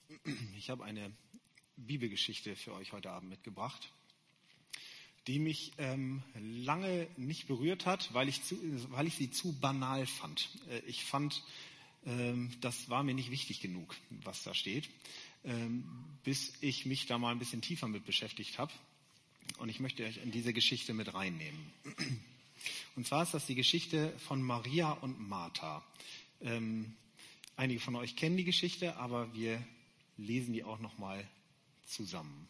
Ich habe eine Bibelgeschichte für euch heute Abend mitgebracht, die mich lange nicht berührt hat, weil ich sie zu banal fand. Ich fand, das war mir nicht wichtig genug, was da steht, bis ich mich da mal ein bisschen tiefer mit beschäftigt habe. Und ich möchte euch in diese Geschichte mit reinnehmen. Und zwar ist das die Geschichte von Maria und Martha. Einige von euch kennen die Geschichte, aber wir lesen die auch nochmal zusammen.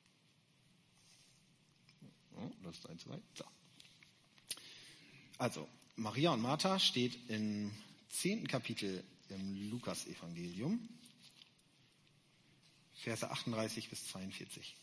Oh, das ist 1, 2. So. Also, Maria und Martha steht im 10. Kapitel im Lukas-Evangelium, Verse 38 bis 42.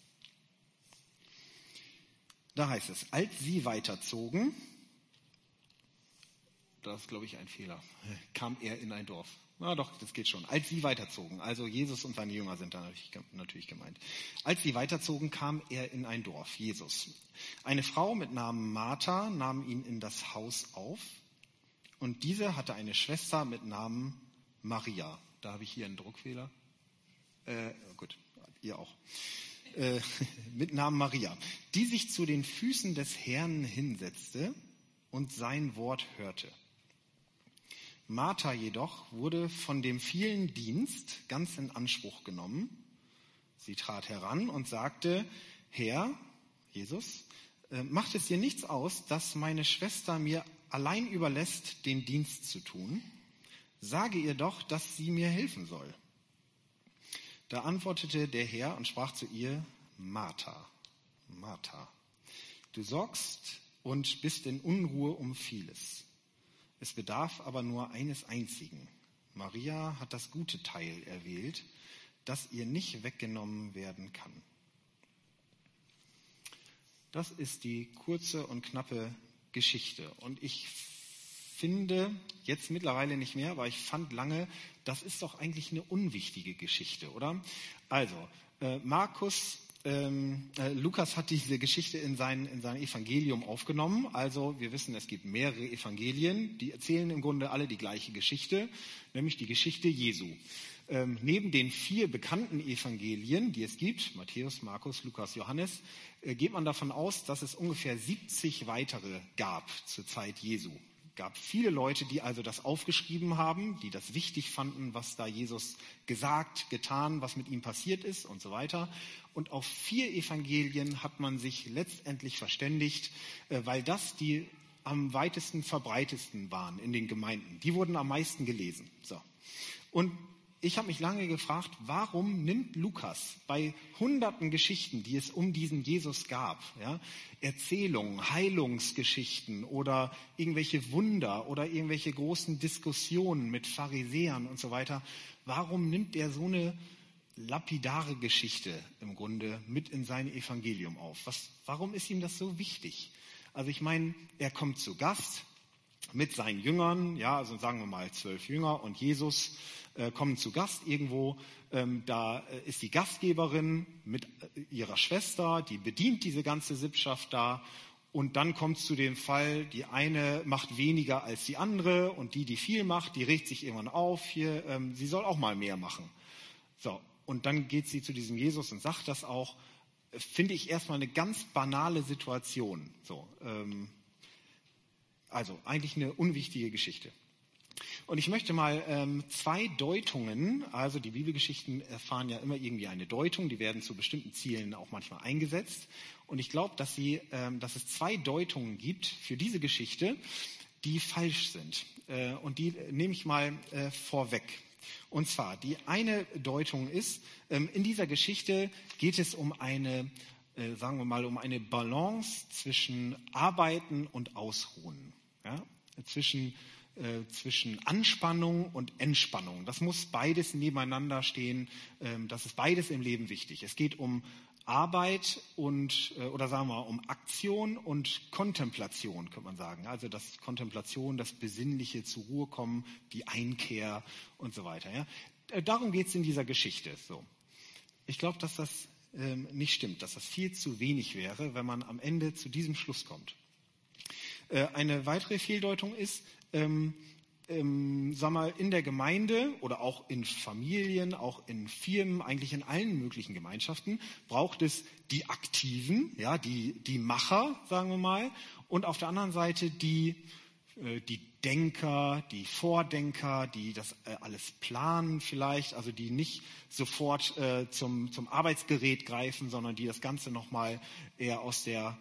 Da heißt es, als sie weiterzogen, das ist, glaube ich, ein Fehler, kam er in ein Dorf. Na doch, das geht schon. Als sie weiterzogen, also Jesus und seine Jünger sind da natürlich gemeint. Als sie weiterzogen, kam er in ein Dorf, Jesus. Eine Frau mit Namen Martha nahm ihn in das Haus auf und diese hatte eine Schwester mit Namen Maria. Da habe ich hier einen Druckfehler. Gut, ihr auch. Mit Namen Maria, die sich zu den Füßen des Herrn hinsetzte und sein Wort hörte. Martha jedoch wurde von dem vielen Dienst ganz in Anspruch genommen. Sie trat heran und sagte, Herr, Jesus, macht es dir nichts aus, dass meine Schwester mir allein überlässt, den Dienst zu tun? Sage ihr doch, dass sie mir helfen soll. Da antwortete der Herr und sprach zu ihr, Martha, Martha, du sorgst und bist in Unruhe um vieles. Es bedarf aber nur eines einzigen. Maria hat das gute Teil erwählt, das ihr nicht weggenommen werden kann. Das ist die kurze und knappe Geschichte. Und ich finde, jetzt mittlerweile nicht mehr, aber ich fand lange, das ist doch eigentlich eine unwichtige Geschichte, oder? Also, Lukas hat diese Geschichte in sein Evangelium aufgenommen. Also wir wissen, es gibt mehrere Evangelien, die erzählen im Grunde alle die gleiche Geschichte, nämlich die Geschichte Jesu. Neben den 4 bekannten Evangelien, die es gibt, Matthäus, Markus, Lukas, Johannes, geht man davon aus, dass es ungefähr 70 weitere gab zur Zeit Jesu. Es gab viele Leute, die also das aufgeschrieben haben, die das wichtig fanden, was da Jesus gesagt, getan, was mit ihm passiert ist und so weiter. Und auf 4 Evangelien hat man sich letztendlich verständigt, weil das die am weitesten verbreitetsten waren in den Gemeinden. Die wurden am meisten gelesen. So. Und ich habe mich lange gefragt, warum nimmt Lukas bei hunderten Geschichten, die es um diesen Jesus gab, ja, Erzählungen, Heilungsgeschichten oder irgendwelche Wunder oder irgendwelche großen Diskussionen mit Pharisäern und so weiter, warum nimmt er so eine lapidare Geschichte im Grunde mit in sein Evangelium auf? Warum ist ihm das so wichtig? Also ich meine, er kommt zu Gast mit seinen Jüngern, ja, also sagen wir mal 12 Jünger und Jesus kommen zu Gast irgendwo. Da ist die Gastgeberin mit ihrer Schwester, die bedient diese ganze Sippschaft da. Und dann kommt es zu dem Fall, die eine macht weniger als die andere und die viel macht, die regt sich irgendwann auf, sie soll auch mal mehr machen. So, und dann geht sie zu diesem Jesus und sagt das auch. Finde ich erstmal eine ganz banale Situation. So, also eigentlich eine unwichtige Geschichte. Und ich möchte mal 2 Deutungen, also die Bibelgeschichten erfahren ja immer irgendwie eine Deutung, die werden zu bestimmten Zielen auch manchmal eingesetzt. Und ich glaube, dass es 2 Deutungen gibt für diese Geschichte, die falsch sind. Und die nehme ich mal vorweg. Und zwar, die eine Deutung ist, in dieser Geschichte geht es um sagen wir mal, um eine Balance zwischen Arbeiten und Ausruhen. Ja? Zwischen Anspannung und Entspannung. Das muss beides nebeneinander stehen. Das ist beides im Leben wichtig. Es geht um Arbeit oder sagen wir mal um Aktion und Kontemplation, könnte man sagen. Also das Kontemplation, das besinnliche zur Ruhe kommen, die Einkehr und so weiter. Ja? Darum geht es in dieser Geschichte. So. Ich glaube, dass das nicht stimmt, dass das viel zu wenig wäre, wenn man am Ende zu diesem Schluss kommt. Eine weitere Fehldeutung ist, sag mal, in der Gemeinde oder auch in Familien, auch in Firmen, eigentlich in allen möglichen Gemeinschaften braucht es die Aktiven, ja, die Macher, sagen wir mal, und auf der anderen Seite die Denker, die Vordenker, die das alles planen vielleicht, also die nicht sofort zum Arbeitsgerät greifen, sondern die das Ganze nochmal eher aus der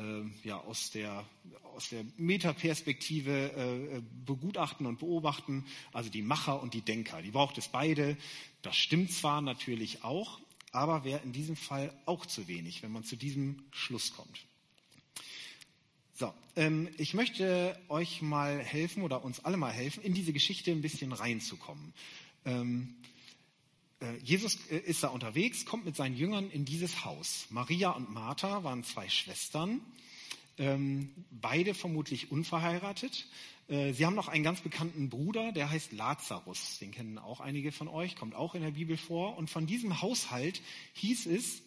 Metaperspektive begutachten und beobachten, also die Macher und die Denker. Die braucht es beide. Das stimmt zwar natürlich auch, aber wäre in diesem Fall auch zu wenig, wenn man zu diesem Schluss kommt. So, ich möchte euch mal helfen oder uns alle mal helfen, in diese Geschichte ein bisschen reinzukommen. Jesus ist da unterwegs, kommt mit seinen Jüngern in dieses Haus. Maria und Martha waren 2 Schwestern, beide vermutlich unverheiratet. Sie haben noch einen ganz bekannten Bruder, der heißt Lazarus. Den kennen auch einige von euch, kommt auch in der Bibel vor. Und von diesem Haushalt heißt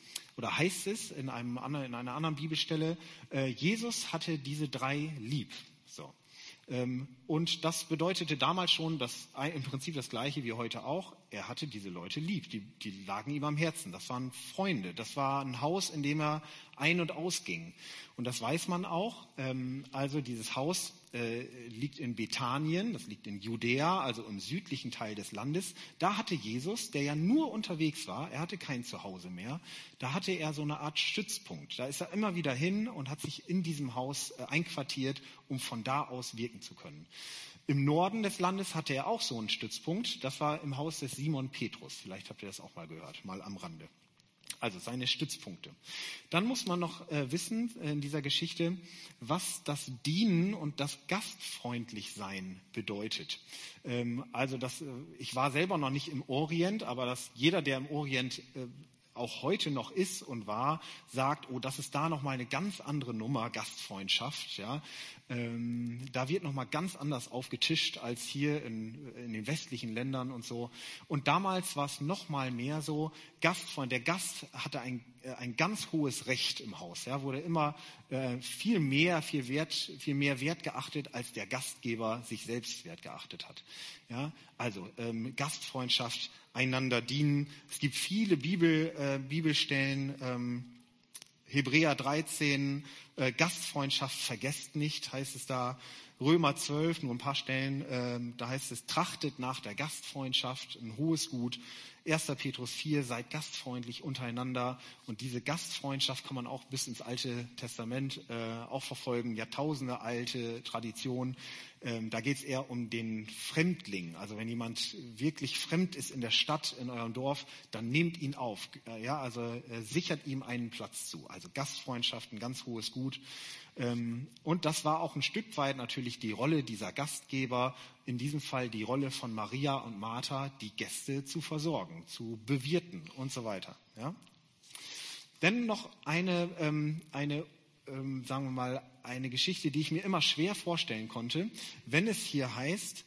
es in einer anderen Bibelstelle, Jesus hatte diese 3 lieb. So. Und das bedeutete damals schon im Prinzip das Gleiche wie heute auch. Er hatte diese Leute lieb, die lagen ihm am Herzen. Das waren Freunde, das war ein Haus, in dem er ein- und ausging. Und das weiß man auch. Also dieses Haus liegt in Bethanien, das liegt in Judäa, also im südlichen Teil des Landes. Da hatte Jesus, der ja nur unterwegs war, er hatte kein Zuhause mehr, da hatte er so eine Art Stützpunkt. Da ist er immer wieder hin und hat sich in diesem Haus einquartiert, um von da aus wirken zu können. Im Norden des Landes hatte er auch so einen Stützpunkt. Das war im Haus des Simon Petrus. Vielleicht habt ihr das auch mal gehört, mal am Rande. Also seine Stützpunkte. Dann muss man noch wissen in dieser Geschichte, was das Dienen und das Gastfreundlichsein bedeutet. Ich war selber noch nicht im Orient, aber jeder, der im Orient auch heute noch ist und war, sagt, oh, das ist da nochmal eine ganz andere Nummer, Gastfreundschaft. Ja. Da wird nochmal ganz anders aufgetischt als hier in den westlichen Ländern und so. Und damals war es nochmal mehr so, der Gast hatte ein ganz hohes Recht im Haus. Ja, wurde immer viel mehr Wert geachtet, als der Gastgeber sich selbst wert geachtet hat. Ja, also Gastfreundschaft, einander dienen. Es gibt viele Bibelstellen, Hebräer 13, Gastfreundschaft vergesst nicht, heißt es da. Römer 12, nur ein paar Stellen, da heißt es, trachtet nach der Gastfreundschaft, ein hohes Gut. 1. Petrus 4, seid gastfreundlich untereinander. Und diese Gastfreundschaft kann man auch bis ins Alte Testament auch verfolgen, Jahrtausende alte Tradition. Da geht es eher um den Fremdling. Also wenn jemand wirklich fremd ist in der Stadt, in eurem Dorf, dann nehmt ihn auf. Sichert ihm einen Platz zu. Also Gastfreundschaft, ein ganz hohes Gut. Und das war auch ein Stück weit natürlich die Rolle dieser Gastgeber, in diesem Fall die Rolle von Maria und Martha, die Gäste zu versorgen, zu bewirten und so weiter. Ja? Dann noch eine Geschichte, die ich mir immer schwer vorstellen konnte, wenn es hier heißt,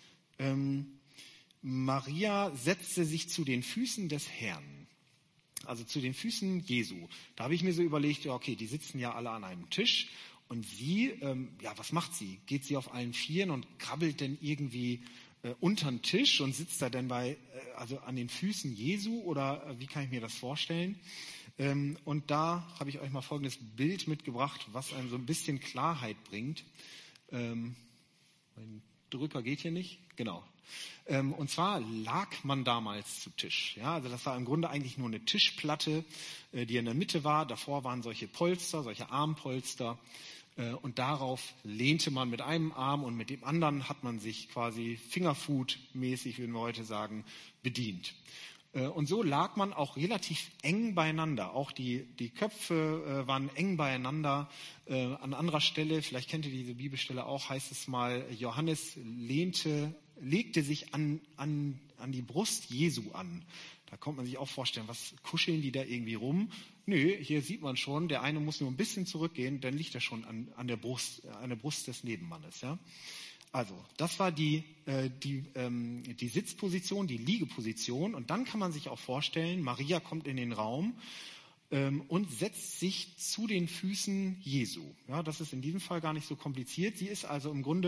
Maria setzte sich zu den Füßen des Herrn. Also zu den Füßen Jesu. Da habe ich mir so überlegt, okay, die sitzen ja alle an einem Tisch. Und sie, was macht sie? Geht sie auf allen Vieren und krabbelt denn irgendwie unter den Tisch und sitzt da denn an den Füßen Jesu? Oder wie kann ich mir das vorstellen? Und da habe ich euch mal folgendes Bild mitgebracht, was einem so ein bisschen Klarheit bringt. Mein Drücker geht hier nicht. Genau. Und zwar lag man damals zu Tisch. Ja, also das war im Grunde eigentlich nur eine Tischplatte, die in der Mitte war. Davor waren solche Polster, solche Armpolster. Und darauf lehnte man mit einem Arm und mit dem anderen hat man sich quasi Fingerfood-mäßig, würden wir heute sagen, bedient. Und so lag man auch relativ eng beieinander. Auch die Köpfe waren eng beieinander. An anderer Stelle, vielleicht kennt ihr diese Bibelstelle auch, heißt es mal, Johannes legte sich an die Brust Jesu an. Da kommt man sich auch vorstellen, was kuscheln die da irgendwie rum? Nö, hier sieht man schon, der eine muss nur ein bisschen zurückgehen, dann liegt er schon an der Brust des Nebenmannes. Ja? Also, das war die Sitzposition, die Liegeposition. Und dann kann man sich auch vorstellen, Maria kommt in den Raum und setzt sich zu den Füßen Jesu. Ja, das ist in diesem Fall gar nicht so kompliziert. Sie ist also im Grunde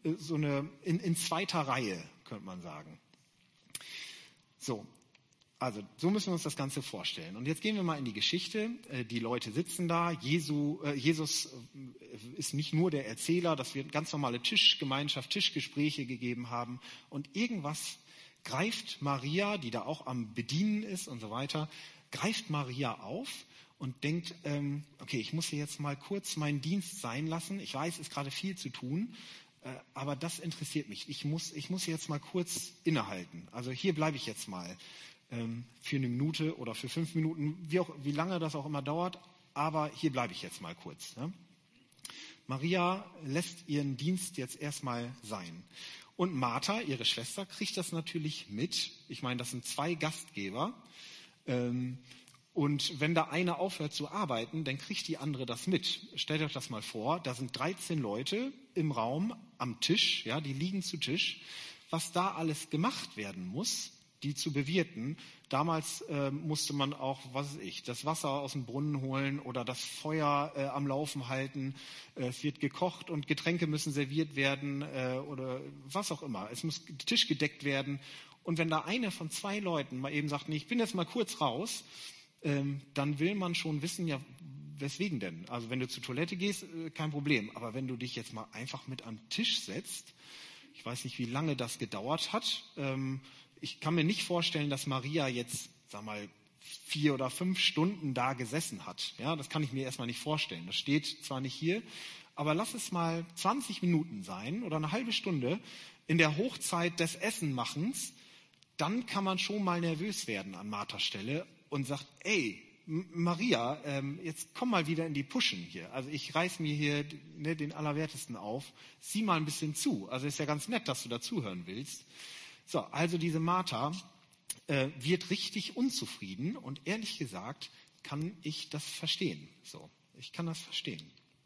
in zweiter Reihe, könnte man sagen. So. Also, so müssen wir uns das Ganze vorstellen. Und jetzt gehen wir mal in die Geschichte. Die Leute sitzen da. Jesus ist nicht nur der Erzähler, dass wir ganz normale Tischgemeinschaft, Tischgespräche gegeben haben. Und irgendwas greift Maria, die da auch am Bedienen ist und so weiter, greift Maria auf und denkt, okay, ich muss hier jetzt mal kurz meinen Dienst sein lassen. Ich weiß, es ist gerade viel zu tun, aber das interessiert mich. Ich muss jetzt mal kurz innehalten. Also hier bleibe ich jetzt mal. Für eine Minute oder für 5 Minuten, wie lange das auch immer dauert, aber hier bleibe ich jetzt mal kurz. Ne? Maria lässt ihren Dienst jetzt erstmal sein. Und Martha, ihre Schwester, kriegt das natürlich mit. Ich meine, das sind 2 Gastgeber. Und wenn da eine aufhört zu arbeiten, dann kriegt die andere das mit. Stellt euch das mal vor, da sind 13 Leute im Raum am Tisch, ja, die liegen zu Tisch. Was da alles gemacht werden muss, die zu bewirten. Damals musste man auch, das Wasser aus dem Brunnen holen oder das Feuer am Laufen halten. Es wird gekocht und Getränke müssen serviert werden oder was auch immer. Es muss der Tisch gedeckt werden. Und wenn da eine von 2 Leuten mal eben sagt, nee, ich bin jetzt mal kurz raus, dann will man schon wissen, ja, weswegen denn? Also wenn du zur Toilette gehst, kein Problem. Aber wenn du dich jetzt mal einfach mit am Tisch setzt, ich weiß nicht, wie lange das gedauert hat, ich kann mir nicht vorstellen, dass Maria jetzt, 4 oder 5 Stunden da gesessen hat. Ja, das kann ich mir erstmal nicht vorstellen. Das steht zwar nicht hier, aber lass es mal 20 Minuten sein oder eine halbe Stunde in der Hochzeit des Essenmachens. Dann kann man schon mal nervös werden an Marthas Stelle und sagt, ey, Maria, jetzt komm mal wieder in die Puschen hier. Also ich reiß mir hier den Allerwertesten auf. Sieh mal ein bisschen zu. Also ist ja ganz nett, dass du dazuhören willst. So, also diese Martha wird richtig unzufrieden und ehrlich gesagt kann ich das verstehen. So, ich kann das verstehen.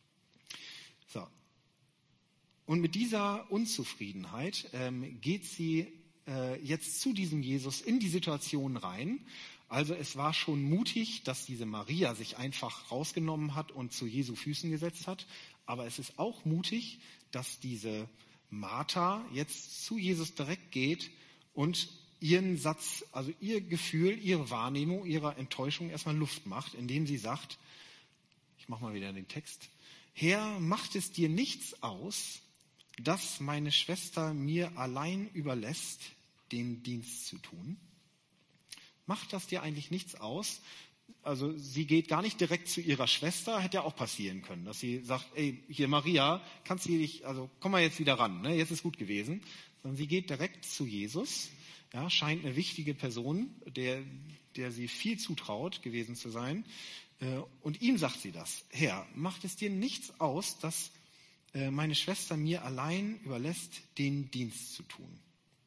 So, und mit dieser Unzufriedenheit geht sie jetzt zu diesem Jesus in die Situation rein. Also es war schon mutig, dass diese Maria sich einfach rausgenommen hat und zu Jesu Füßen gesetzt hat. Aber es ist auch mutig, dass diese Martha jetzt zu Jesus direkt geht und ihren Satz, also ihr Gefühl, ihre Wahrnehmung, ihre Enttäuschung erstmal Luft macht, indem sie sagt, ich mache mal wieder den Text, Herr, macht es dir nichts aus, dass meine Schwester mir allein überlässt, den Dienst zu tun? Macht das dir eigentlich nichts aus? Also sie geht gar nicht direkt zu ihrer Schwester, hätte ja auch passieren können, dass sie sagt, ey, hier Maria, kannst du dich, also komm mal jetzt wieder ran, ne? Jetzt ist gut gewesen. Sondern sie geht direkt zu Jesus, ja, scheint eine wichtige Person, der sie viel zutraut gewesen zu sein. Und ihm sagt sie das, Herr, macht es dir nichts aus, dass meine Schwester mir allein überlässt, den Dienst zu tun?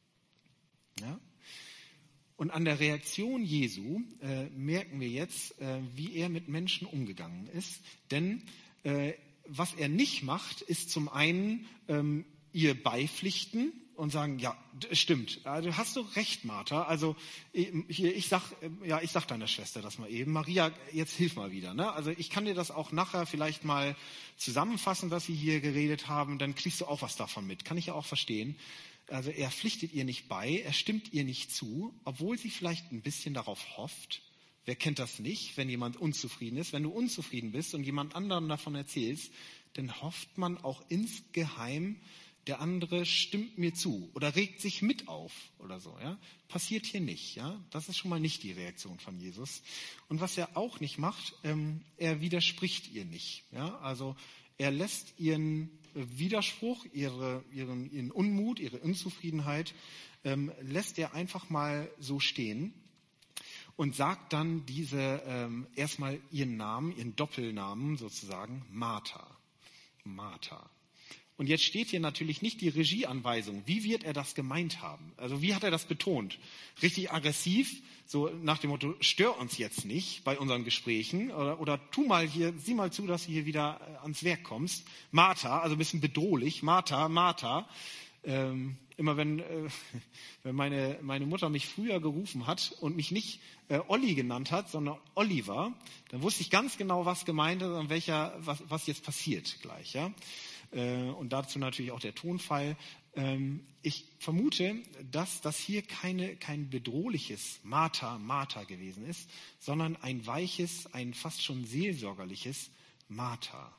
Ja? Und an der Reaktion Jesu merken wir jetzt, wie er mit Menschen umgegangen ist. Denn was er nicht macht, ist zum einen ihr beipflichten und sagen, ja, stimmt, also hast du recht, Martha. Also hier, ich sag deiner Schwester das mal eben. Maria, jetzt hilf mal wieder. Ne? Also ich kann dir das auch nachher vielleicht mal zusammenfassen, was wir hier geredet haben. Dann kriegst du auch was davon mit. Kann ich ja auch verstehen. Also er pflichtet ihr nicht bei, er stimmt ihr nicht zu, obwohl sie vielleicht ein bisschen darauf hofft. Wer kennt das nicht, wenn jemand unzufrieden ist? Wenn du unzufrieden bist und jemand anderem davon erzählst, dann hofft man auch insgeheim, der andere stimmt mir zu oder regt sich mit auf oder so. Ja? Passiert hier nicht. Ja? Das ist schon mal nicht die Reaktion von Jesus. Und was er auch nicht macht, er widerspricht ihr nicht. Ja? Also er lässt ihren Widerspruch, ihren Unmut, ihre Unzufriedenheit, lässt er einfach mal so stehen und sagt dann erstmal ihren Namen, ihren Doppelnamen sozusagen, Martha. Martha. Und jetzt steht hier natürlich nicht die Regieanweisung. Wie wird er das gemeint haben? Also wie hat er das betont? Richtig aggressiv, so nach dem Motto, stör uns jetzt nicht bei unseren Gesprächen oder sieh mal zu, dass du hier wieder ans Werk kommst. Martha, also ein bisschen bedrohlich. Martha, Martha. Immer wenn meine Mutter mich früher gerufen hat und mich nicht Olli genannt hat, sondern Oliver, dann wusste ich ganz genau, was gemeint ist und was jetzt passiert gleich. Ja? Und dazu natürlich auch der Tonfall. Ich vermute, dass das hier kein bedrohliches Martha gewesen ist, sondern ein weiches, ein fast schon seelsorgerliches Martha.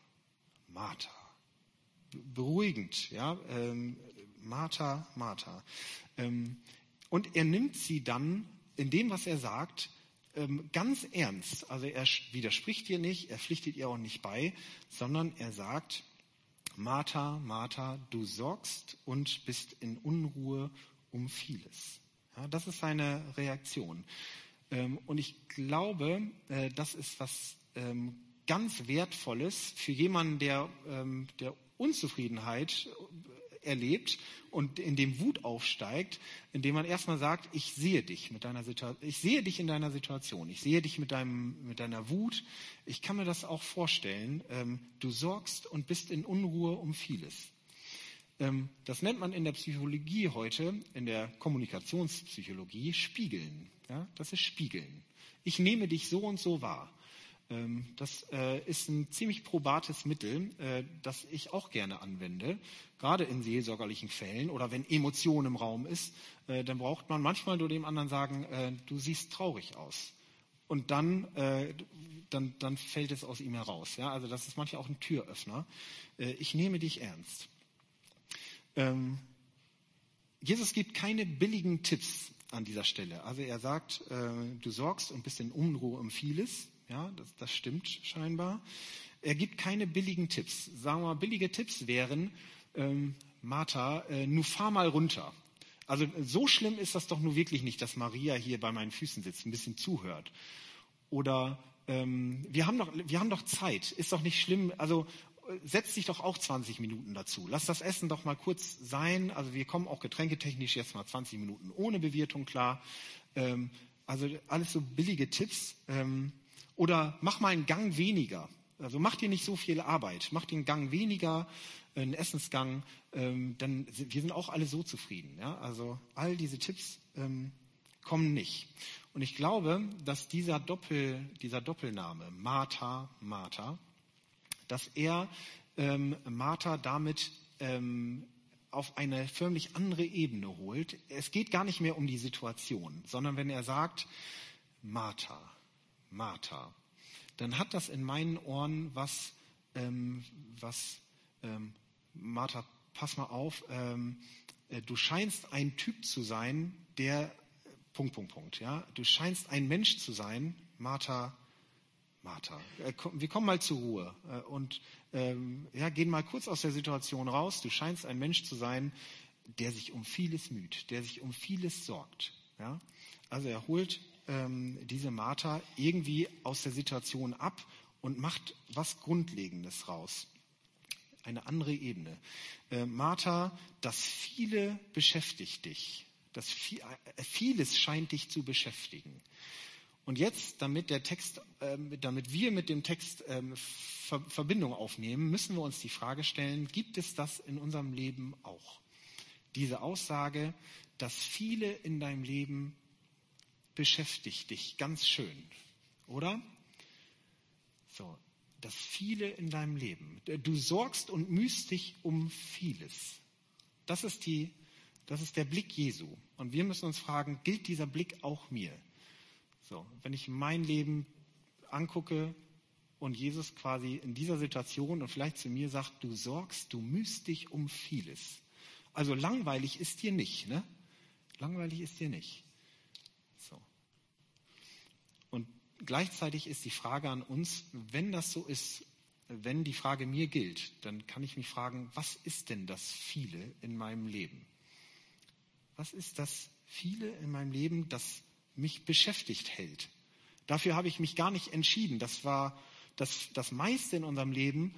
Beruhigend, ja. Martha. Und er nimmt sie dann in dem, was er sagt, ganz ernst. Also er widerspricht ihr nicht, er pflichtet ihr auch nicht bei, sondern er sagt: Martha, du sorgst und bist in Unruhe um vieles. Ja, das ist seine Reaktion. Und ich glaube, das ist was ganz Wertvolles für jemanden, der Unzufriedenheit erlebt und in dem Wut aufsteigt, indem man erstmal sagt: Ich sehe dich in deiner Situation, ich sehe dich mit deiner Wut, ich kann mir das auch vorstellen, du sorgst und bist in Unruhe um vieles. Das nennt man in der Psychologie heute, in der Kommunikationspsychologie, Spiegeln. Ja, das ist Spiegeln. Ich nehme dich so und so wahr. Das ist ein ziemlich probates Mittel, das ich auch gerne anwende, gerade in seelsorgerlichen Fällen oder wenn Emotion im Raum ist. Dann braucht man manchmal nur dem anderen sagen: Du siehst traurig aus. Und dann fällt es aus ihm heraus. Ja? Also das ist manchmal auch ein Türöffner. Ich nehme dich ernst. Jesus gibt keine billigen Tipps an dieser Stelle. Also er sagt, du sorgst und bist in Unruhe um vieles. Ja, das stimmt scheinbar. Er gibt keine billigen Tipps. Sagen wir mal, billige Tipps wären: Martha, nur fahr mal runter. Also so schlimm ist das doch nur wirklich nicht, dass Maria hier bei meinen Füßen sitzt, ein bisschen zuhört. Oder wir haben doch Zeit, ist doch nicht schlimm. Also setz dich doch auch 20 Minuten dazu. Lass das Essen doch mal kurz sein. Also wir kommen auch getränketechnisch jetzt mal 20 Minuten ohne Bewirtung klar. Also alles so billige Tipps. Oder mach mal einen Gang weniger. Also mach dir nicht so viel Arbeit. Mach den Gang weniger, einen Essensgang. Dann wir sind auch alle so zufrieden. Ja? Also all diese Tipps kommen nicht. Und ich glaube, dass dieser Doppelname Martha, dass er Martha damit auf eine förmlich andere Ebene holt. Es geht gar nicht mehr um die Situation, sondern wenn er sagt: Martha, dann hat das in meinen Ohren was Martha, pass mal auf, du scheinst ein Typ zu sein, der Ja, du scheinst ein Mensch zu sein, Martha, wir kommen mal zur Ruhe und gehen mal kurz aus der Situation raus. Du scheinst ein Mensch zu sein, der sich um vieles müht, der sich um vieles sorgt. Ja? Also er holt diese Martha irgendwie aus der Situation ab und macht was Grundlegendes raus. Eine andere Ebene. Martha, das Viele beschäftigt dich. Vieles scheint dich zu beschäftigen. Und jetzt, damit wir mit dem Text Verbindung aufnehmen, müssen wir uns die Frage stellen: Gibt es das in unserem Leben auch? Diese Aussage, das Viele in deinem Leben beschäftigt dich ganz schön, oder? So, das Viele in deinem Leben. Du sorgst und mühst dich um vieles. Das ist der Blick Jesu. Und wir müssen uns fragen: Gilt dieser Blick auch mir? So, wenn ich mein Leben angucke und Jesus quasi in dieser Situation und vielleicht zu mir sagt: Du sorgst, du mühst dich um vieles. Also langweilig ist dir nicht, ne? Langweilig ist dir nicht. So. Und gleichzeitig ist die Frage an uns: Wenn das so ist, wenn die Frage mir gilt, dann kann ich mich fragen: Was ist denn das Viele in meinem Leben? Was ist das Viele in meinem Leben, das mich beschäftigt hält? Dafür habe ich mich gar nicht entschieden. Das war das meiste in unserem Leben.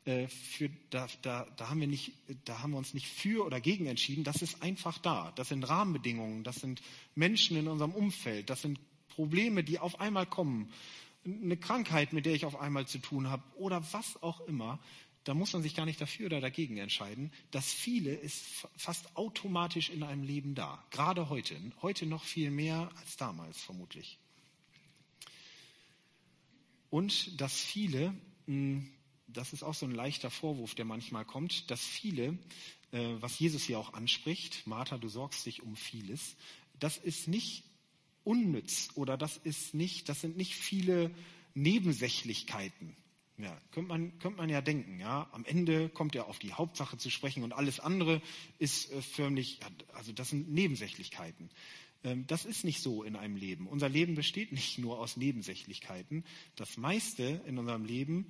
Da haben wir uns nicht für oder gegen entschieden. Das ist einfach da. Das sind Rahmenbedingungen. Das sind Menschen in unserem Umfeld. Das sind Probleme, die auf einmal kommen. Eine Krankheit, mit der ich auf einmal zu tun habe oder was auch immer. Da muss man sich gar nicht dafür oder dagegen entscheiden. Das Viele ist fast automatisch in einem Leben da. Gerade heute. Heute noch viel mehr als damals vermutlich. Und das Viele das ist auch so ein leichter Vorwurf, der manchmal kommt, dass viele, was Jesus hier auch anspricht, Martha, du sorgst dich um vieles, das ist nicht unnütz oder das sind nicht viele Nebensächlichkeiten. Ja, könnte man ja denken, ja. Am Ende kommt er auf die Hauptsache zu sprechen und alles andere ist förmlich, also das sind Nebensächlichkeiten. Das ist nicht so in einem Leben. Unser Leben besteht nicht nur aus Nebensächlichkeiten. Das meiste in unserem Leben,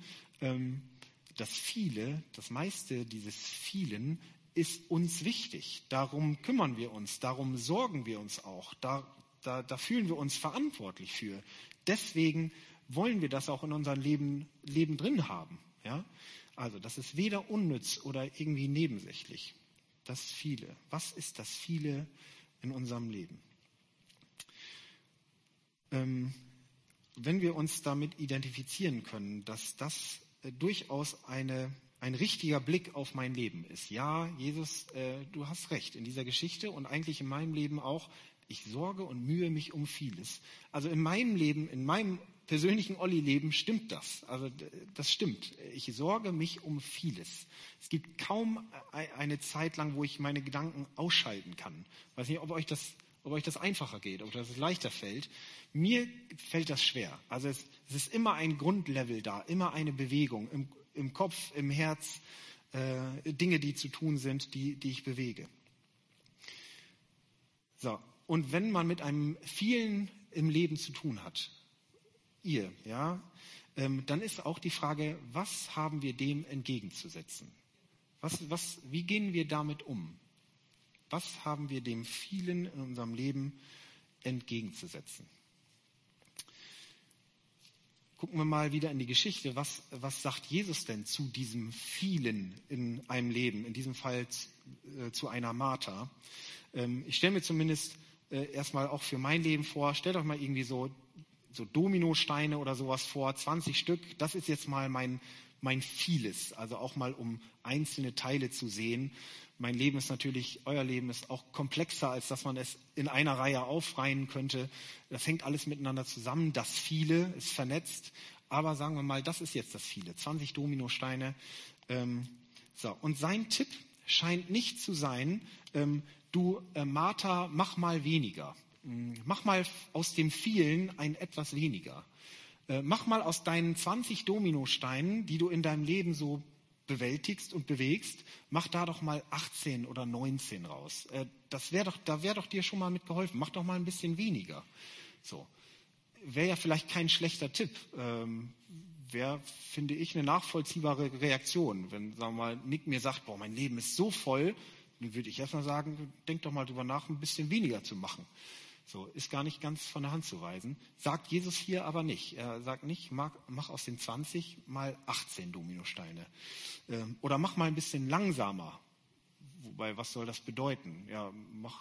das meiste dieses Vielen ist uns wichtig. Darum kümmern wir uns, darum sorgen wir uns auch. Da fühlen wir uns verantwortlich für. Deswegen wollen wir das auch in unserem Leben drin haben. Ja? Also das ist weder unnütz oder irgendwie nebensächlich. Das Viele. Was ist das Viele in unserem Leben? Wenn wir uns damit identifizieren können, dass das durchaus ein richtiger Blick auf mein Leben ist. Ja, Jesus, du hast recht in dieser Geschichte und eigentlich in meinem Leben auch. Ich sorge und mühe mich um vieles. Also in meinem Leben, in meinem persönlichen Olli-Leben stimmt das. Also das stimmt. Ich sorge mich um vieles. Es gibt kaum eine Zeit lang, wo ich meine Gedanken ausschalten kann. Ich weiß nicht, ob euch das einfacher geht, ob das leichter fällt. Mir fällt das schwer. Also es ist immer ein Grundlevel da, immer eine Bewegung im Kopf, im Herz, Dinge, die zu tun sind, die ich bewege. So. Und wenn man mit einem vielen im Leben zu tun hat, dann ist auch die Frage, was haben wir dem entgegenzusetzen? Wie gehen wir damit um? Was haben wir dem vielen in unserem Leben entgegenzusetzen? Gucken wir mal wieder in die Geschichte. Was sagt Jesus denn zu diesem vielen in einem Leben? In diesem Fall zu einer Martha. Ich stelle mir zumindest erstmal auch für mein Leben vor, stellt euch mal irgendwie so Dominosteine oder sowas vor, 20 Stück, das ist jetzt mal mein vieles, also auch mal um einzelne Teile zu sehen. Mein Leben ist natürlich, euer Leben ist auch komplexer, als dass man es in einer Reihe aufreihen könnte. Das hängt alles miteinander zusammen, das Viele ist vernetzt, aber sagen wir mal, das ist jetzt das Viele, 20 Dominosteine. Und sein Tipp scheint nicht zu sein, Martha, mach mal weniger. Mach mal aus dem vielen ein etwas weniger. Mach mal aus deinen 20 Dominosteinen, die du in deinem Leben so bewältigst und bewegst, mach da doch mal 18 oder 19 raus. Da wäre doch dir schon mal mitgeholfen. Mach doch mal ein bisschen weniger. So. Wäre ja vielleicht kein schlechter Tipp. Wäre, finde ich, eine nachvollziehbare Reaktion. Wenn, sagen wir mal, Nick mir sagt, boah, mein Leben ist so voll, dann würde ich erstmal sagen, denk doch mal drüber nach, ein bisschen weniger zu machen. So, ist gar nicht ganz von der Hand zu weisen. Sagt Jesus hier aber nicht. Er sagt nicht, mach aus den 20 mal 18 Dominosteine. Oder mach mal ein bisschen langsamer. Wobei, was soll das bedeuten? Ja,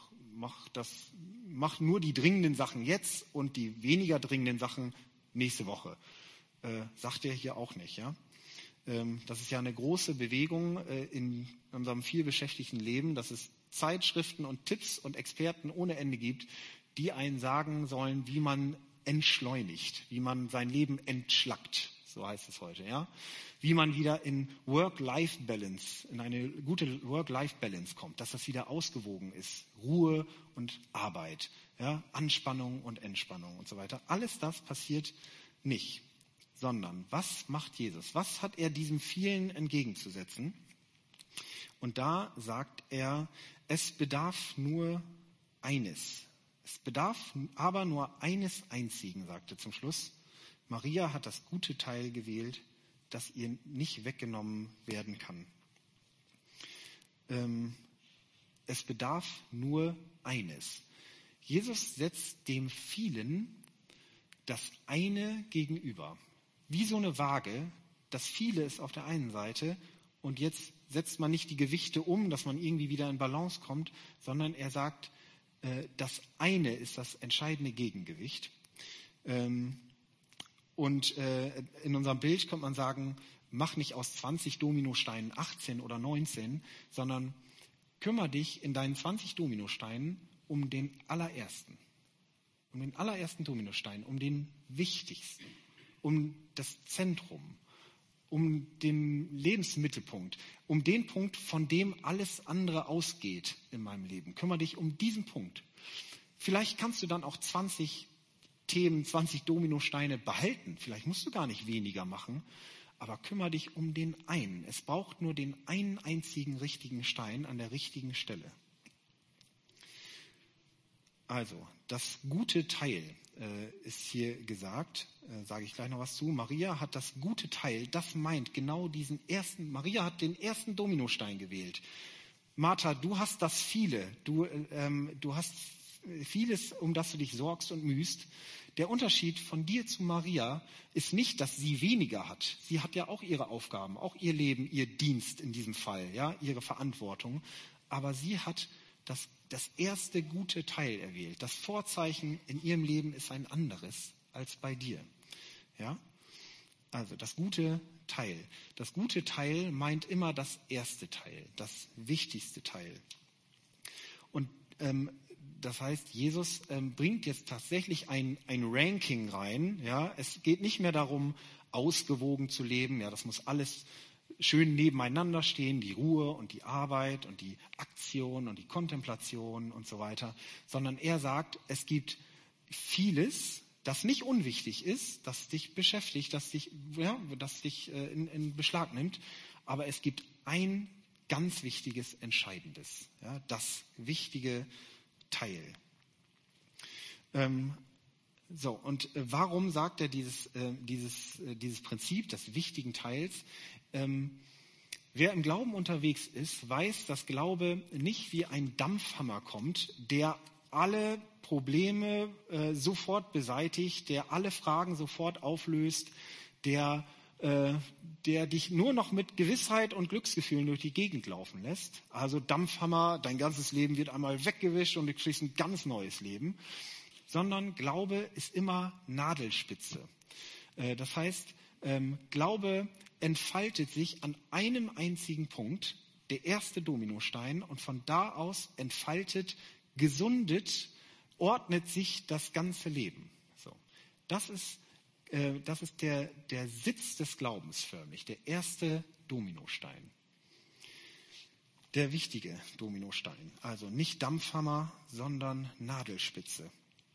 mach nur die dringenden Sachen jetzt und die weniger dringenden Sachen nächste Woche. Sagt er hier auch nicht, ja? Das ist ja eine große Bewegung in unserem vielbeschäftigten Leben, dass es Zeitschriften und Tipps und Experten ohne Ende gibt, die einen sagen sollen, wie man entschleunigt, wie man sein Leben entschlackt, so heißt es heute, ja? Wie man wieder in Work-Life-Balance, in eine gute Work-Life-Balance kommt, dass das wieder ausgewogen ist, Ruhe und Arbeit, ja? Anspannung und Entspannung und so weiter. Alles das passiert nicht. Sondern was macht Jesus? Was hat er diesem vielen entgegenzusetzen? Und da sagt er, es bedarf nur eines. Es bedarf aber nur eines Einzigen, sagte zum Schluss. Maria hat das gute Teil gewählt, das ihr nicht weggenommen werden kann. Es bedarf nur eines. Jesus setzt dem vielen das eine gegenüber. Wie so eine Waage, das Viele ist auf der einen Seite und jetzt setzt man nicht die Gewichte um, dass man irgendwie wieder in Balance kommt, sondern er sagt, das eine ist das entscheidende Gegengewicht. Und in unserem Bild könnte man sagen, mach nicht aus 20 Dominosteinen 18 oder 19, sondern kümmere dich in deinen 20 Dominosteinen um den allerersten. Um den allerersten Dominostein, um den wichtigsten, um das Zentrum. um den Lebensmittelpunkt, um den Punkt, von dem alles andere ausgeht in meinem Leben. Kümmere dich um diesen Punkt. Vielleicht kannst du dann auch 20 Themen, 20 Dominosteine behalten. Vielleicht musst du gar nicht weniger machen, aber kümmere dich um den einen. Es braucht nur den einen einzigen richtigen Stein an der richtigen Stelle. Also, das gute Teil ist hier gesagt, sage ich gleich noch was zu. Maria hat das gute Teil, das meint genau diesen ersten, Maria hat den ersten Dominostein gewählt. Martha, du hast das viele, du hast vieles, um das du dich sorgst und mühst. Der Unterschied von dir zu Maria ist nicht, dass sie weniger hat. Sie hat ja auch ihre Aufgaben, auch ihr Leben, ihr Dienst in diesem Fall, ja, ihre Verantwortung. Aber sie hat das erste gute Teil erwählt. Das Vorzeichen in ihrem Leben ist ein anderes als bei dir. Ja? Also das gute Teil. Das gute Teil meint immer das erste Teil, das wichtigste Teil. Und das heißt, Jesus bringt jetzt tatsächlich ein Ranking rein. Ja? Es geht nicht mehr darum, ausgewogen zu leben. Ja, das muss alles schön nebeneinander stehen, die Ruhe und die Arbeit und die Aktion und die Kontemplation und so weiter. Sondern er sagt, es gibt vieles, das nicht unwichtig ist, das dich beschäftigt, das dich in Beschlag nimmt. Aber es gibt ein ganz wichtiges, Entscheidendes. Ja, das wichtige Teil. Warum sagt er dieses Prinzip des wichtigen Teils? Wer im Glauben unterwegs ist, weiß, dass Glaube nicht wie ein Dampfhammer kommt, der alle Probleme sofort beseitigt, der alle Fragen sofort auflöst, der dich nur noch mit Gewissheit und Glücksgefühlen durch die Gegend laufen lässt. Also Dampfhammer, dein ganzes Leben wird einmal weggewischt und du kriegst ein ganz neues Leben. Sondern Glaube ist immer Nadelspitze. Das heißt, Glaube entfaltet sich an einem einzigen Punkt, der erste Dominostein, und von da aus gesundet, ordnet sich das ganze Leben. So. Das ist der Sitz des Glaubens förmlich, der erste Dominostein. Der wichtige Dominostein, also nicht Dampfhammer, sondern Nadelspitze.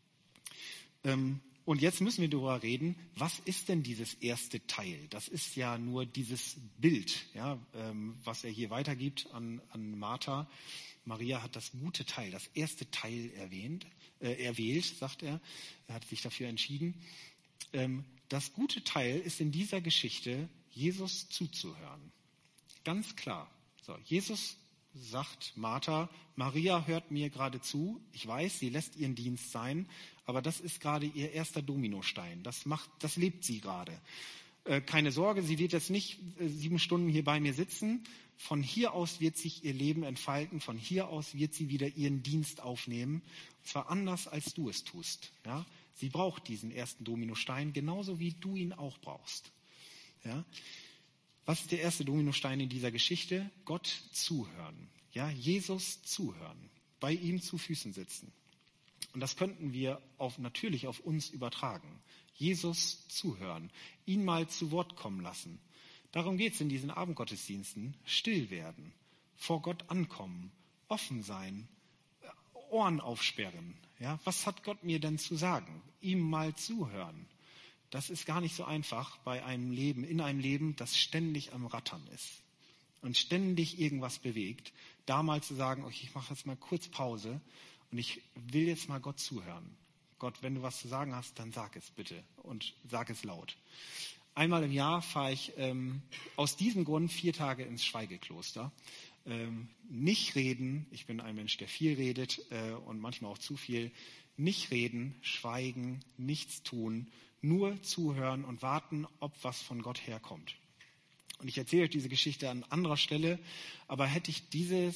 Und jetzt müssen wir darüber reden, was ist denn dieses erste Teil? Das ist ja nur dieses Bild, ja, was er hier weitergibt an Martha. Maria hat das gute Teil, das erste Teil erwählt, sagt er. Er hat sich dafür entschieden. Das gute Teil ist in dieser Geschichte, Jesus zuzuhören. Ganz klar. So, Jesus sagt Martha, Maria hört mir gerade zu. Ich weiß, sie lässt ihren Dienst sein, aber das ist gerade ihr erster Dominostein. Das lebt sie gerade. Keine Sorge, sie wird jetzt nicht 7 Stunden hier bei mir sitzen. Von hier aus wird sich ihr Leben entfalten. Von hier aus wird sie wieder ihren Dienst aufnehmen. Und zwar anders, als du es tust. Ja? Sie braucht diesen ersten Dominostein, genauso wie du ihn auch brauchst. Ja? Was ist der erste Dominostein in dieser Geschichte? Gott zuhören. Ja, Jesus zuhören. Bei ihm zu Füßen sitzen. Und das könnten wir natürlich auf uns übertragen. Jesus zuhören. Ihn mal zu Wort kommen lassen. Darum geht es in diesen Abendgottesdiensten. Still werden. Vor Gott ankommen. Offen sein. Ohren aufsperren. Ja, was hat Gott mir denn zu sagen? Ihm mal zuhören. Das ist gar nicht so einfach in einem Leben, das ständig am Rattern ist und ständig irgendwas bewegt, da mal zu sagen, okay, ich mache jetzt mal kurz Pause und ich will jetzt mal Gott zuhören. Gott, wenn du was zu sagen hast, dann sag es bitte und sag es laut. Einmal im Jahr fahre ich aus diesem Grund 4 Tage ins Schweigekloster. Nicht reden, ich bin ein Mensch, der viel redet und manchmal auch zu viel. Nicht reden, schweigen, nichts tun, nur zuhören und warten, ob was von Gott herkommt. Und ich erzähle euch diese Geschichte an anderer Stelle, aber hätte ich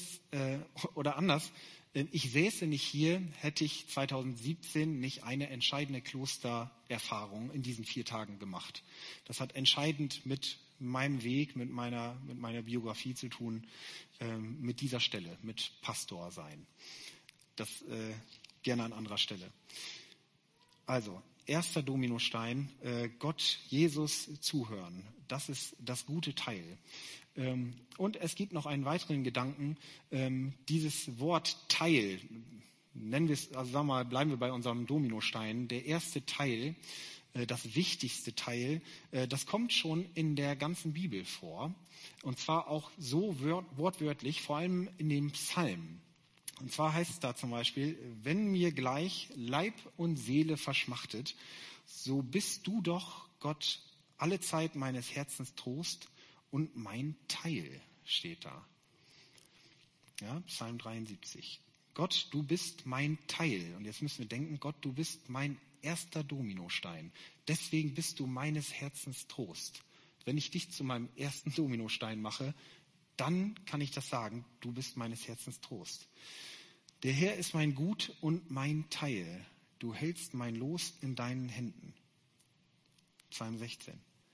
ich säße nicht hier, hätte ich 2017 nicht eine entscheidende Klostererfahrung in diesen 4 Tagen gemacht. Das hat entscheidend mit meinem Weg, mit meiner Biografie zu tun, mit dieser Stelle, mit Pastor sein. Das gerne an anderer Stelle. Also, erster Dominostein, Gott, Jesus zuhören. Das ist das gute Teil. Und es gibt noch einen weiteren Gedanken. Dieses Wort Teil, nennen wir es, also sagen wir mal, bleiben wir bei unserem Dominostein. Der erste Teil, das wichtigste Teil, das kommt schon in der ganzen Bibel vor. Und zwar auch so wortwörtlich, vor allem in dem Psalm. Und zwar heißt es da zum Beispiel, wenn mir gleich Leib und Seele verschmachtet, so bist du doch, Gott, alle Zeit meines Herzens Trost und mein Teil, steht da. Ja, Psalm 73. Gott, du bist mein Teil. Und jetzt müssen wir denken, Gott, du bist mein erster Dominostein. Deswegen bist du meines Herzens Trost. Wenn ich dich zu meinem ersten Dominostein mache, dann kann ich das sagen, du bist meines Herzens Trost. Der Herr ist mein Gut und mein Teil. Du hältst mein Los in deinen Händen. Psalm 16.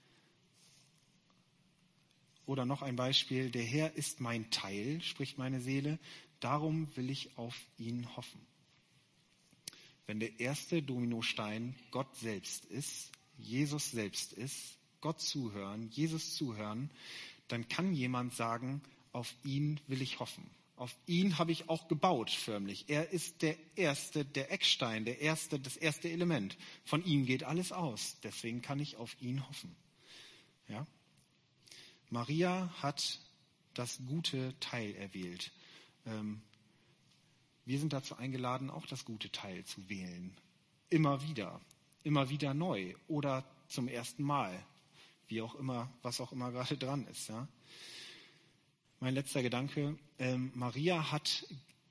Oder noch ein Beispiel, der Herr ist mein Teil, spricht meine Seele, darum will ich auf ihn hoffen. Wenn der erste Dominostein Gott selbst ist, Jesus selbst ist, Gott zuhören, Jesus zuhören, dann kann jemand sagen, auf ihn will ich hoffen. Auf ihn habe ich auch gebaut, förmlich. Er ist der Erste, der Eckstein, das erste Element. Von ihm geht alles aus. Deswegen kann ich auf ihn hoffen. Ja? Maria hat das gute Teil erwählt. Wir sind dazu eingeladen, auch das gute Teil zu wählen. Immer wieder neu oder zum ersten Mal, wie auch immer, was auch immer gerade dran ist. Ja? Mein letzter Gedanke, Maria hat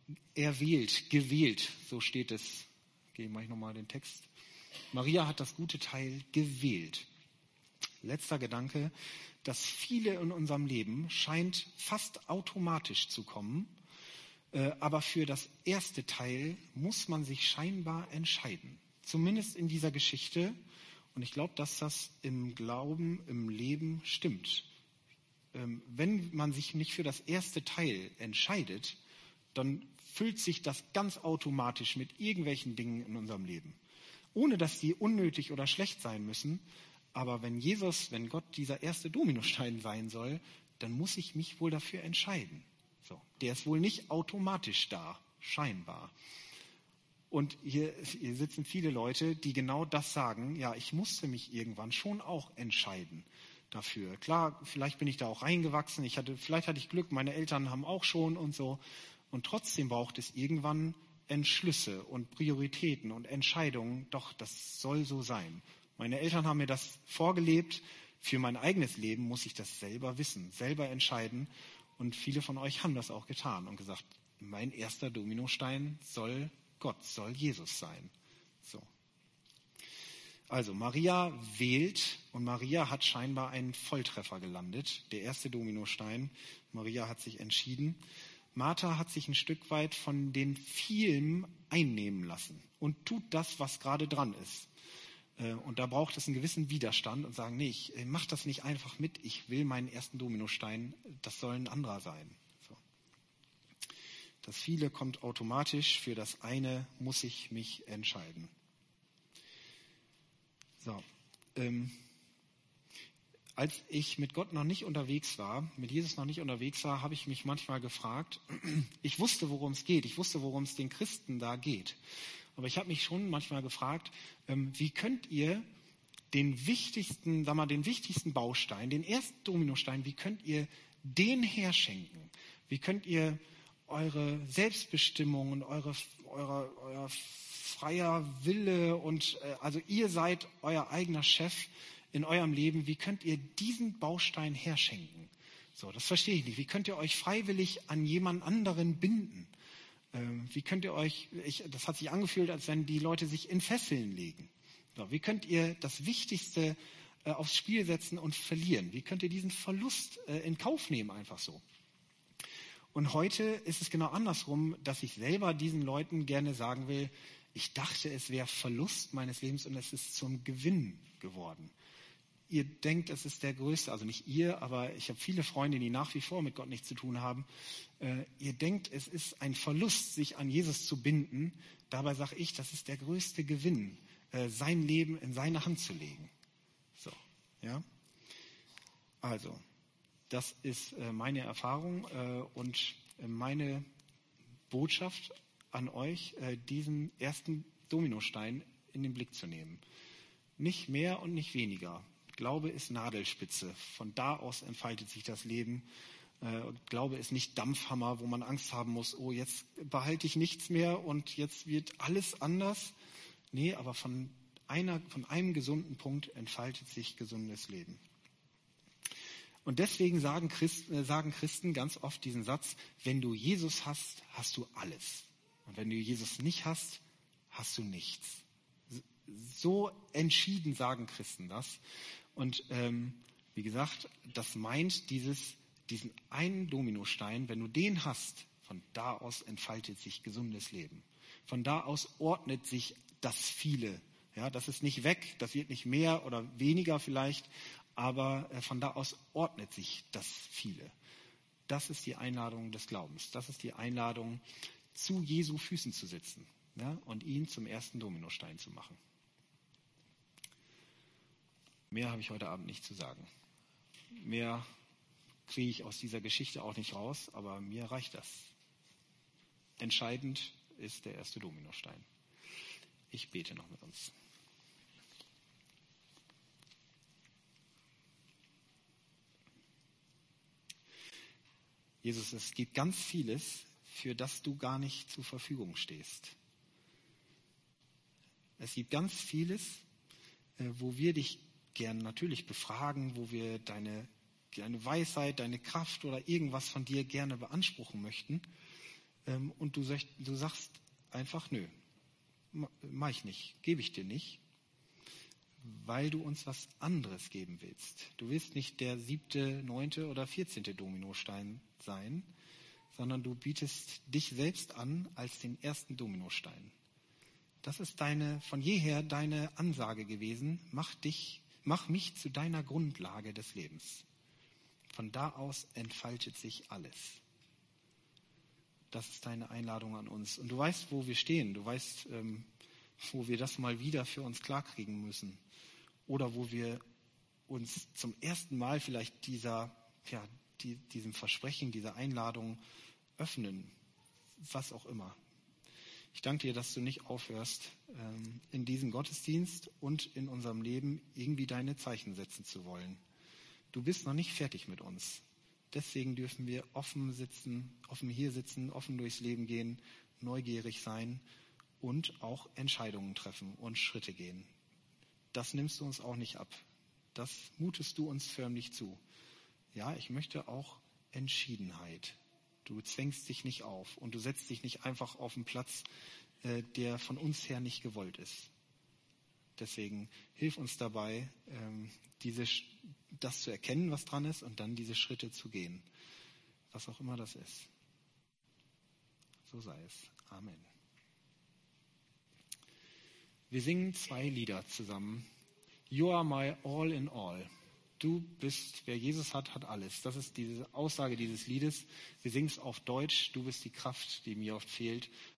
gewählt, so steht es. Mache ich nochmal den Text. Maria hat das gute Teil gewählt. Letzter Gedanke, das viele in unserem Leben scheint fast automatisch zu kommen, aber für das erste Teil muss man sich scheinbar entscheiden. Zumindest in dieser Geschichte. Und ich glaube, dass das im Glauben, im Leben stimmt. Wenn man sich nicht für das erste Teil entscheidet, dann füllt sich das ganz automatisch mit irgendwelchen Dingen in unserem Leben. Ohne dass die unnötig oder schlecht sein müssen. Aber wenn Gott dieser erste Dominostein sein soll, dann muss ich mich wohl dafür entscheiden. So, der ist wohl nicht automatisch da, scheinbar. Und hier sitzen viele Leute, die genau das sagen, ja, ich musste mich irgendwann schon auch entscheiden dafür. Klar, vielleicht bin ich da auch reingewachsen, vielleicht hatte ich Glück, meine Eltern haben auch schon und so. Und trotzdem braucht es irgendwann Entschlüsse und Prioritäten und Entscheidungen. Doch, das soll so sein. Meine Eltern haben mir das vorgelebt. Für mein eigenes Leben muss ich das selber wissen, selber entscheiden. Und viele von euch haben das auch getan und gesagt, mein erster Dominostein soll Gott, soll Jesus sein. So. Also Maria wählt und Maria hat scheinbar einen Volltreffer gelandet. Der erste Dominostein. Maria hat sich entschieden. Martha hat sich ein Stück weit von den vielen einnehmen lassen und tut das, was gerade dran ist. Und da braucht es einen gewissen Widerstand und sagen, nee, ich mache das nicht einfach mit, ich will meinen ersten Dominostein, das soll ein anderer sein. So. Das viele kommt automatisch, für das eine muss ich mich entscheiden. So. Als ich mit Gott noch nicht unterwegs war, mit Jesus noch nicht unterwegs war, habe ich mich manchmal gefragt, ich wusste, worum es geht, ich wusste, worum es den Christen da geht. Aber ich habe mich schon manchmal gefragt, wie könnt ihr den wichtigsten Baustein, den ersten Dominostein, wie könnt ihr den herschenken? Wie könnt ihr eure Selbstbestimmung und euer freier Wille und also ihr seid euer eigener Chef in eurem Leben, wie könnt ihr diesen Baustein herschenken? So, das verstehe ich nicht. Wie könnt ihr euch freiwillig an jemand anderen binden? Wie könnt ihr das hat sich angefühlt, als wenn die Leute sich in Fesseln legen. So, wie könnt ihr das Wichtigste aufs Spiel setzen und verlieren? Wie könnt ihr diesen Verlust in Kauf nehmen, einfach so? Und heute ist es genau andersrum, dass ich selber diesen Leuten gerne sagen will, ich dachte, es wäre Verlust meines Lebens und es ist zum Gewinn geworden. Ihr denkt, es ist der größte, also nicht ihr, aber ich habe viele Freunde, die nach wie vor mit Gott nichts zu tun haben. Ihr denkt, es ist ein Verlust, sich an Jesus zu binden. Dabei sage ich, das ist der größte Gewinn. sein Leben in seine Hand zu legen. So, ja. Also, das ist meine Erfahrung und meine Botschaft an euch, diesen ersten Dominostein in den Blick zu nehmen. Nicht mehr und nicht weniger. Glaube ist Nadelspitze. Von da aus entfaltet sich das Leben. Glaube ist nicht Dampfhammer, wo man Angst haben muss, oh, jetzt behalte ich nichts mehr und jetzt wird alles anders. Nee, aber von einem gesunden Punkt entfaltet sich gesundes Leben. Und deswegen sagen Christen ganz oft diesen Satz, wenn du Jesus hast, hast du alles. Und wenn du Jesus nicht hast, hast du nichts. So entschieden sagen Christen das. Und wie gesagt, das meint diesen einen Dominostein, wenn du den hast, von da aus entfaltet sich gesundes Leben. Von da aus ordnet sich das Viele. Ja, das ist nicht weg, das wird nicht mehr oder weniger vielleicht, aber von da aus ordnet sich das Viele. Das ist die Einladung des Glaubens. Das ist die Einladung, zu Jesu Füßen zu sitzen, ja, und ihn zum ersten Dominostein zu machen. Mehr habe ich heute Abend nicht zu sagen. Mehr kriege ich aus dieser Geschichte auch nicht raus, aber mir reicht das. Entscheidend ist der erste Dominostein. Ich bete noch mit uns. Jesus, es gibt ganz vieles, für das du gar nicht zur Verfügung stehst. Es gibt ganz vieles, wo wir dich gern natürlich befragen, wo wir deine Weisheit, deine Kraft oder irgendwas von dir gerne beanspruchen möchten. Und du sagst einfach, nö, mach ich nicht, gebe ich dir nicht, weil du uns was anderes geben willst. Du willst nicht der 7., 9. oder 14. Dominostein sein, sondern du bietest dich selbst an als den ersten Dominostein. Das ist von jeher deine Ansage gewesen, mach mich zu deiner Grundlage des Lebens. Von da aus entfaltet sich alles. Das ist deine Einladung an uns. Und du weißt, wo wir stehen. Du weißt, wo wir das mal wieder für uns klarkriegen müssen. Oder wo wir uns zum ersten Mal vielleicht diesem Versprechen, dieser Einladung öffnen. Was auch immer. Ich danke dir, dass du nicht aufhörst, in diesem Gottesdienst und in unserem Leben irgendwie deine Zeichen setzen zu wollen. Du bist noch nicht fertig mit uns. Deswegen dürfen wir offen hier sitzen, offen durchs Leben gehen, neugierig sein und auch Entscheidungen treffen und Schritte gehen. Das nimmst du uns auch nicht ab. Das mutest du uns förmlich zu. Ja, ich möchte auch Entschiedenheit. Du zwängst dich nicht auf und du setzt dich nicht einfach auf einen Platz, der von uns her nicht gewollt ist. Deswegen hilf uns dabei, das zu erkennen, was dran ist, und dann diese Schritte zu gehen. Was auch immer das ist. So sei es. Amen. Wir singen 2 Lieder zusammen. You are my all in all. Du bist, wer Jesus hat, hat alles. Das ist diese Aussage dieses Liedes. Wir singen es auf Deutsch. Du bist die Kraft, die mir oft fehlt.